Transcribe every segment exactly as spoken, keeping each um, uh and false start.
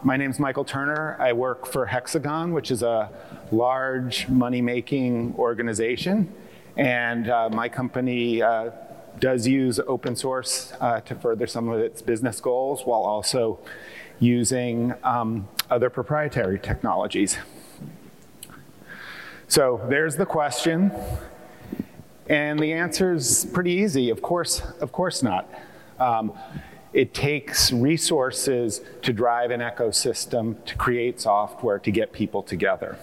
my name's Michael Turner. I work for Hexagon, which is a large money-making organization. And uh, my company uh, does use open source uh, to further some of its business goals while also using um, other proprietary technologies. So there's the question. And the answer is pretty easy. Of course, of course not. Um, it takes resources to drive an ecosystem, to create software, to get people together.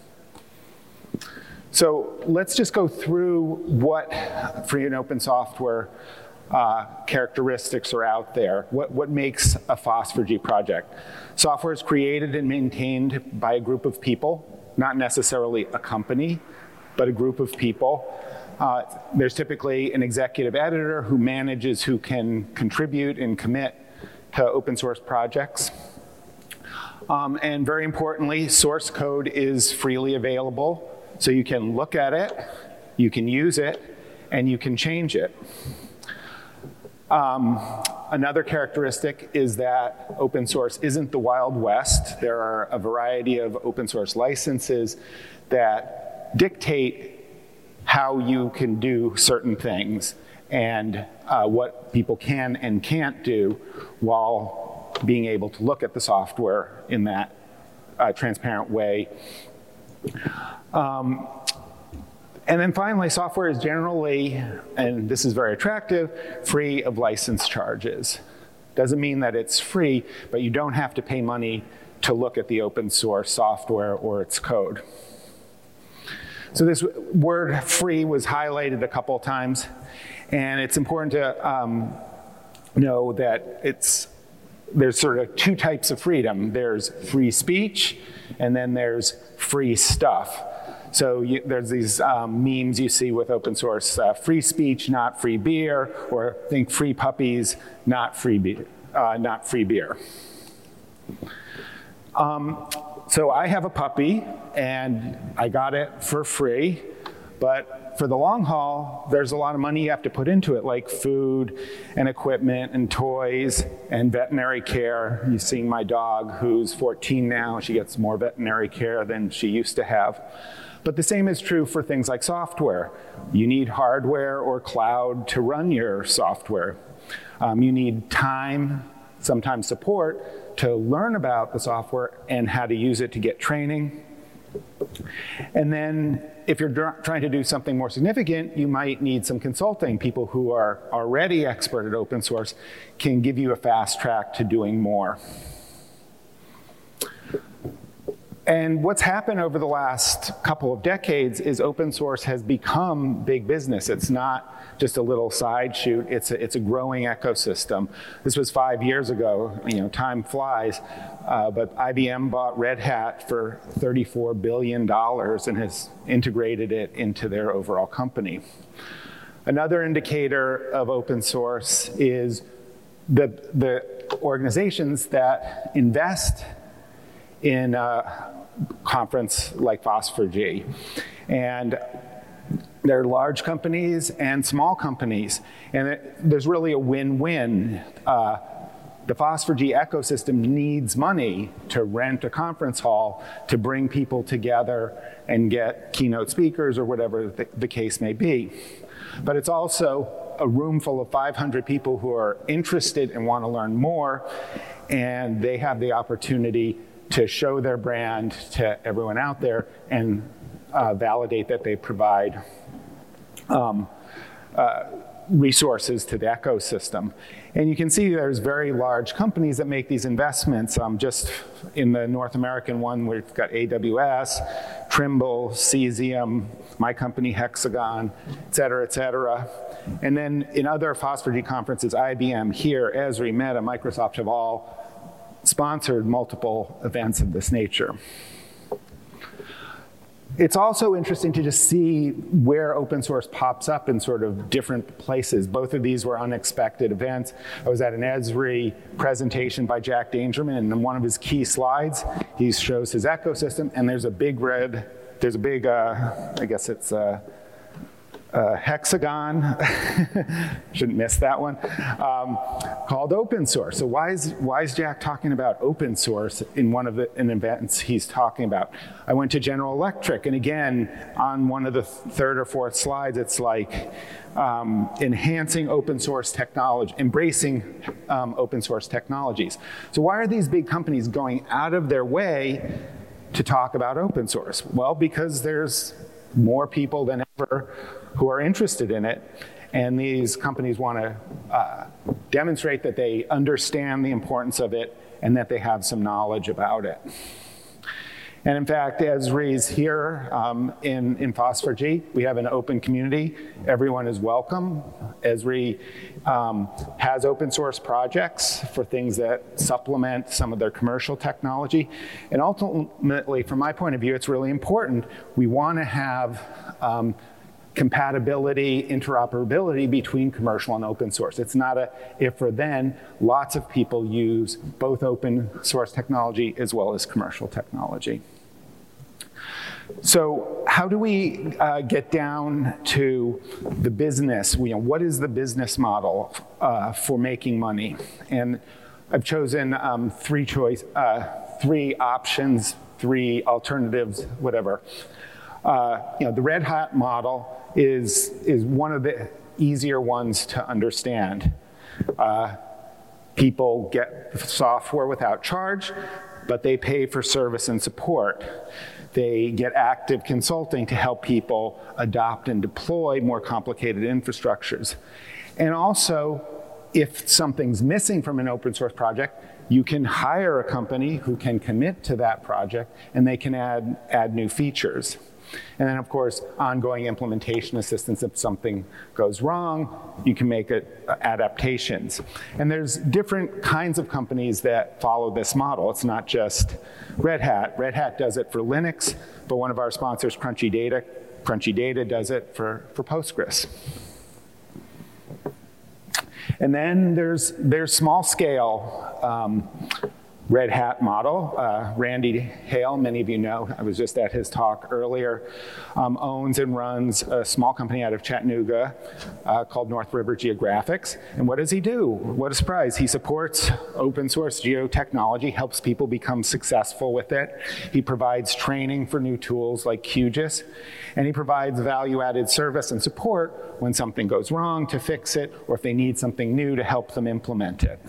So let's just go through what free and open software uh, characteristics are out there. What, what makes a FOSS four G project? Software is created and maintained by a group of people, not necessarily a company, but a group of people. Uh, there's typically an executive editor who manages who can contribute and commit to open source projects. Um, and very importantly, source code is freely available. So you can look at it, you can use it, and you can change it. Um, another characteristic is that open source isn't the Wild West. There are a variety of open source licenses that dictate how you can do certain things and uh, what people can and can't do while being able to look at the software in that uh, transparent way. Um, and then finally, software is generally, and this is very attractive, free of license charges. Doesn't mean that it's free, but you don't have to pay money to look at the open source software or its code. So this word free was highlighted a couple of times, and it's important to um, know that it's, there's sort of two types of freedom. There's free speech, and then there's free stuff. So you, there's these um, memes you see with open source, uh, free speech, not free beer, or think free puppies, not free beer. Uh, not free beer. Um, so I have a puppy, and I got it for free, but for the long haul, there's a lot of money you have to put into it, like food and equipment and toys and veterinary care. You've seen my dog, who's fourteen now. She gets more veterinary care than she used to have. But the same is true for things like software. You need hardware or cloud to run your software. Um, you need time, sometimes support, to learn about the software and how to use it to get training. And then if you're trying to do something more significant, you might need some consulting. People who are already expert at open source can give you a fast track to doing more. And what's happened over the last couple of decades is open source has become big business. It's not just a little side shoot, it's a, it's a growing ecosystem. This was five years ago, you know, time flies, uh, but I B M bought Red Hat for thirty-four billion dollars and has integrated it into their overall company. Another indicator of open source is the, the organizations that invest in a conference like FOSS four G. And there are large companies and small companies, and it, there's really a win-win. Uh, the FOSS four G ecosystem needs money to rent a conference hall, to bring people together and get keynote speakers or whatever the, the case may be. But it's also a room full of five hundred people who are interested and want to learn more, and they have the opportunity to show their brand to everyone out there and uh, validate that they provide um, uh, resources to the ecosystem. And you can see there's very large companies that make these investments. Um, just in the North American one, we've got A W S, Trimble, Cesium, my company Hexagon, et cetera, et cetera. And then in other FOSS four G conferences, I B M, here, Esri, Meta, Microsoft have all sponsored multiple events of this nature. It's also interesting to just see where open source pops up in sort of different places. Both of these were unexpected events. I was at an Esri presentation by Jack Dangerman, and in one of his key slides, he shows his ecosystem, and there's a big red, there's a big, uh, I guess it's, uh, uh, hexagon, shouldn't miss that one, um, called open source. So why is, why is Jack talking about open source in one of the in events he's talking about? I went to General Electric, and again, on one of the third or fourth slides, it's like um, enhancing open source technology, embracing um, open source technologies. So why are these big companies going out of their way to talk about open source? Well, because there's more people than ever who are interested in it, and these companies want to uh, demonstrate that they understand the importance of it and that they have some knowledge about it. And in fact, Esri's here um, in, in FOSS four G. We have an open community. Everyone is welcome. Esri um, has open source projects for things that supplement some of their commercial technology. And ultimately, from my point of view, it's really important. We want to have um, compatibility, interoperability between commercial and open source. It's not a if or then. Lots of people use both open source technology as well as commercial technology. So how do we uh, get down to the business? You know, what is the business model uh, for making money? And I've chosen um, three choice, uh, three options, three alternatives, whatever. Uh, you know, the Red Hat model is, is one of the easier ones to understand. Uh, people get software without charge, but they pay for service and support. They get active consulting to help people adopt and deploy more complicated infrastructures. And also, if something's missing from an open source project, you can hire a company who can commit to that project, and they can add, add new features. And then, of course, ongoing implementation assistance. If something goes wrong, you can make it, uh, adaptations. And there's different kinds of companies that follow this model. It's not just Red Hat. Red Hat does it for Linux, but one of our sponsors, Crunchy Data, Crunchy Data does it for, for Postgres. And then there's, there's small scale um, Red Hat model. Uh, Randy Hale, many of you know, I was just at his talk earlier, um, owns and runs a small company out of Chattanooga uh, called North River Geographics. And what does he do? What a surprise. He supports open source geotechnology, helps people become successful with it. He provides training for new tools like QGIS, and he provides value-added service and support when something goes wrong to fix it, or if they need something new to help them implement it.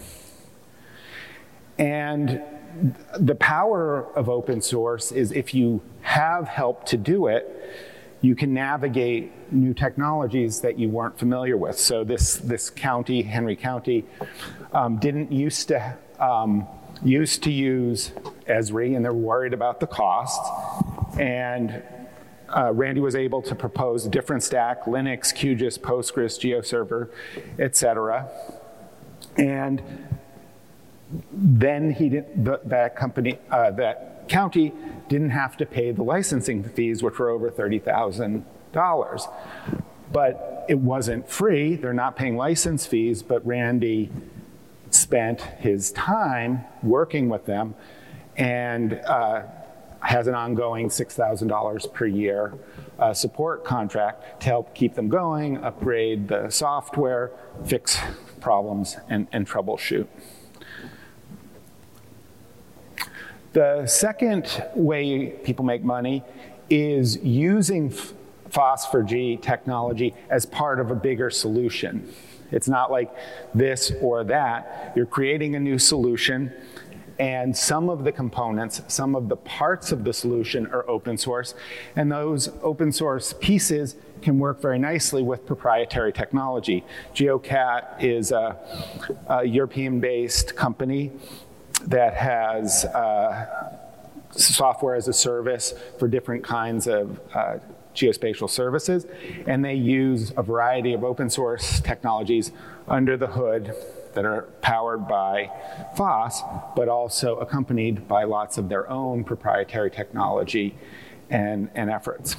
And the power of open source is if you have help to do it, you can navigate new technologies that you weren't familiar with. So this, this county, Henry County, um, didn't used to, um, used to use Esri, and they're worried about the cost. And uh, Randy was able to propose a different stack, Linux, QGIS, Postgres, GeoServer, et cetera. And then he didn't, the, that company, uh, that county didn't have to pay the licensing fees, which were over thirty thousand dollars. But it wasn't free. They're not paying license fees, but Randy spent his time working with them and uh, has an ongoing six thousand dollars per year uh, support contract to help keep them going, upgrade the software, fix problems, and, and troubleshoot. The second way people make money is using FOSS four G technology as part of a bigger solution. It's not like this or that. You're creating a new solution, and some of the components, some of the parts of the solution are open source, and those open source pieces can work very nicely with proprietary technology. GeoCat is a, a European-based company that has uh, software as a service for different kinds of uh, geospatial services, and they use a variety of open source technologies under the hood that are powered by FOSS, but also accompanied by lots of their own proprietary technology and, and efforts.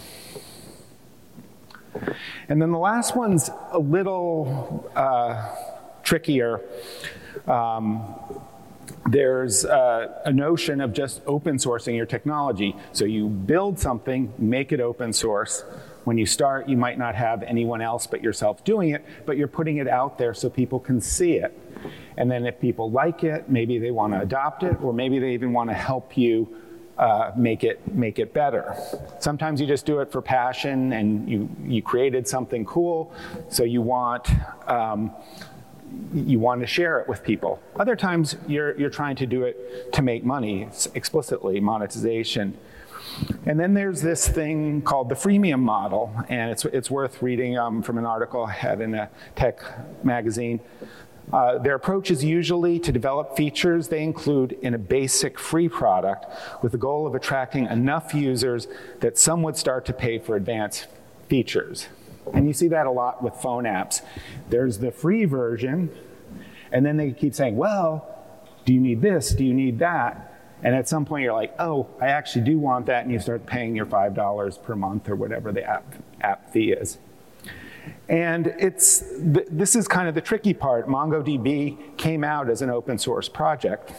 And then the last one's a little uh, trickier. Um, there's uh, a notion of just open sourcing your technology. So you build something, make it open source. When you start, you might not have anyone else but yourself doing it, but you're putting it out there so people can see it. And then if people like it, maybe they want to adopt it, or maybe they even want to help you uh, make it make it better. Sometimes you just do it for passion, and you you created something cool, so you want um, you want to share it with people. Other times you're you're trying to do it to make money, explicitly monetization. And then there's this thing called the freemium model, and it's it's worth reading um, from an article I had in a tech magazine. Uh, their approach is usually to develop features they include in a basic free product with the goal of attracting enough users that some would start to pay for advanced features. And you see that a lot with phone apps. There's the free version, and then they keep saying, well, do you need this? Do you need that? And at some point you're like, oh, I actually do want that, and you start paying your five dollars per month or whatever the app, app fee is. And it's, this is kind of the tricky part. MongoDB came out as an open source project,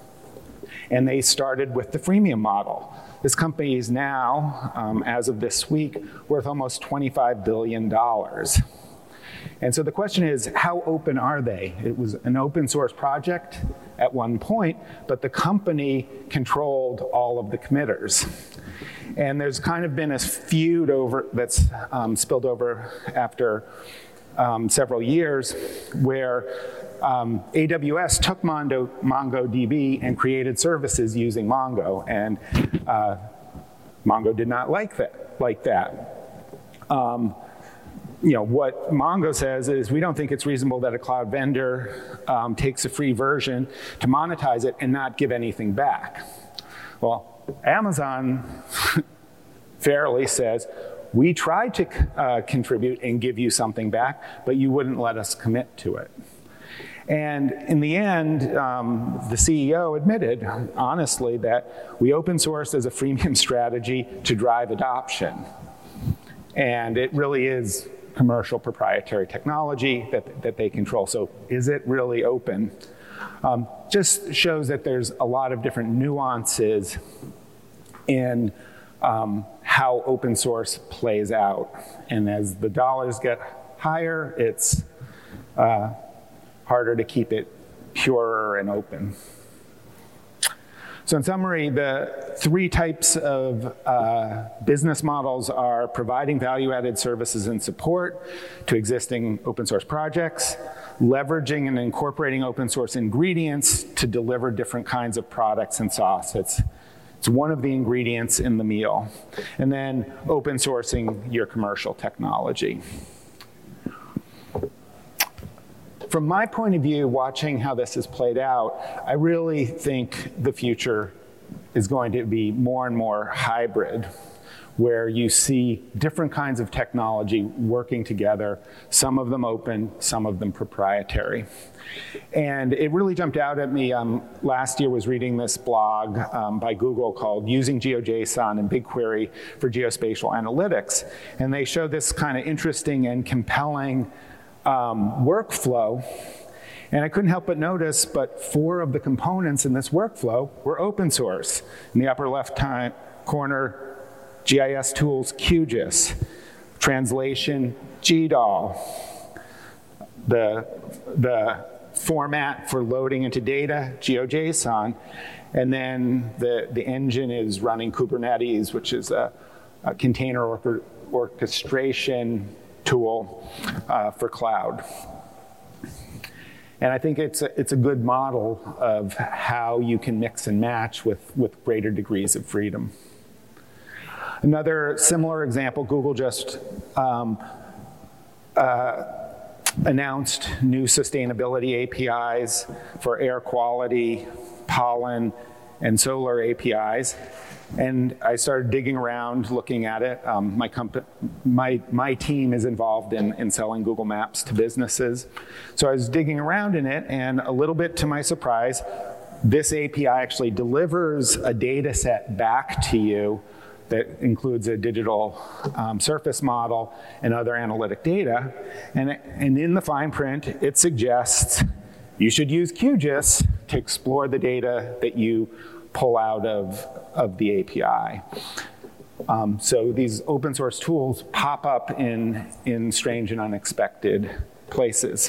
and they started with the freemium model. This company is now, um, as of this week, worth almost twenty-five billion dollars. And so the question is, how open are they? It was an open source project at one point, but the company controlled all of the committers. And there's kind of been a feud over that's um, spilled over after um, several years where um, A W S took Mondo, MongoDB and created services using Mongo, and uh, Mongo did not like that. Like that. Um, You know, what Mongo says is we don't think it's reasonable that a cloud vendor um, takes a free version to monetize it and not give anything back. Well, Amazon fairly says, we tried to uh, contribute and give you something back, but you wouldn't let us commit to it. And in the end, um, the C E O admitted, honestly, that we open sourced as a freemium strategy to drive adoption. And it really is commercial proprietary technology that, that they control. So is it really open? Um, just shows that there's a lot of different nuances in um, how open source plays out. And as the dollars get higher, it's uh, harder to keep it purer and open. So in summary, the three types of uh, business models are providing value-added services and support to existing open source projects, leveraging and incorporating open source ingredients to deliver different kinds of products and sauce. It's, it's one of the ingredients in the meal. And then open sourcing your commercial technology. From my point of view, watching how this has played out, I really think the future is going to be more and more hybrid, where you see different kinds of technology working together, some of them open, some of them proprietary. And it really jumped out at me. Um, last year was reading this blog um, by Google called Using GeoJSON and BigQuery for Geospatial Analytics. And they show this kind of interesting and compelling Um, workflow, and I couldn't help but notice, but four of the components in this workflow were open source. In the upper left corner, G I S tools, QGIS, translation, G D A L, the, the format for loading into data, GeoJSON, and then the, the engine is running Kubernetes, which is a, a container or orchestration tool uh, for cloud. And I think it's a, it's a good model of how you can mix and match with, with greater degrees of freedom. Another similar example, Google just um, uh, announced new sustainability A P Is for air quality, pollen, and solar A P Is. And I started digging around, looking at it. Um, my, my, my team is involved in, in selling Google Maps to businesses. So I was digging around in it, and a little bit to my surprise, this A P I actually delivers a data set back to you that includes a digital um, surface model and other analytic data. And, and in the fine print, it suggests you should use QGIS to explore the data that you pull out of, of the A P I. Um, so these open source tools pop up in, in strange and unexpected places.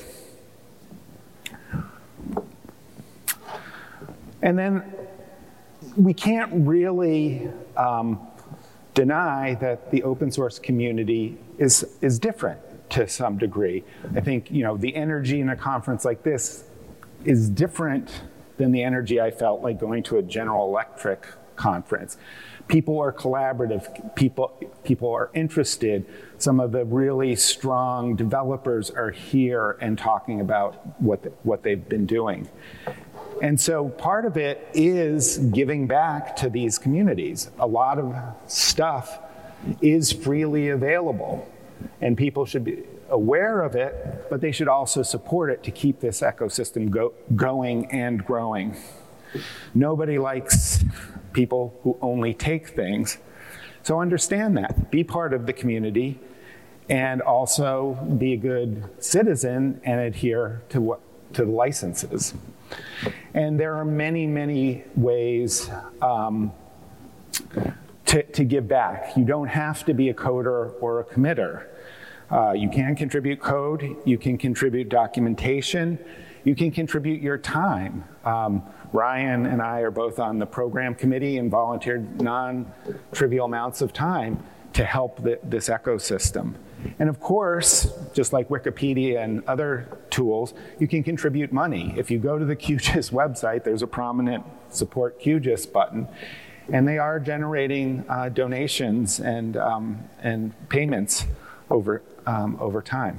And then we can't really um, deny that the open source community is, is different to some degree. I think, you know, the energy in a conference like this is different than the energy I felt like going to a General Electric conference. People are collaborative, people, people are interested. Some of the really strong developers are here and talking about what, the, what they've been doing. And so part of it is giving back to these communities. A lot of stuff is freely available, and people should be aware of it, but they should also support it to keep this ecosystem go, going and growing. Nobody likes people who only take things. So understand that. Be part of the community, and also be a good citizen and adhere to, what, to the licenses. And there are many, many ways um, to, to give back. You don't have to be a coder or a committer. Uh, you can contribute code, you can contribute documentation, you can contribute your time. Um, Ryan and I are both on the program committee and volunteered non-trivial amounts of time to help the, this ecosystem. And of course, just like Wikipedia and other tools, you can contribute money. If you go to the QGIS website, there's a prominent Support QGIS button, and they are generating uh, donations and, um, and payments over, um, over time.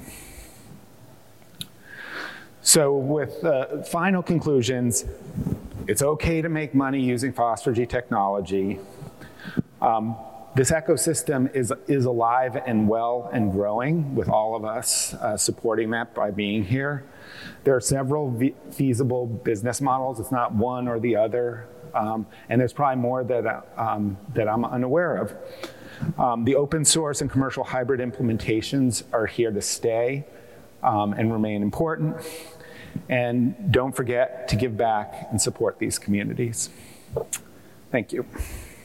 So with uh, final conclusions, it's okay to make money using FOSS-four G technology. Um, This ecosystem is, is alive and well and growing, with all of us uh, supporting that by being here. There are several feasible business models. It's not one or the other. Um, and there's probably more that, um, that I'm unaware of. Um, the open source and commercial hybrid implementations are here to stay um, and remain important. And don't forget to give back and support these communities. Thank you.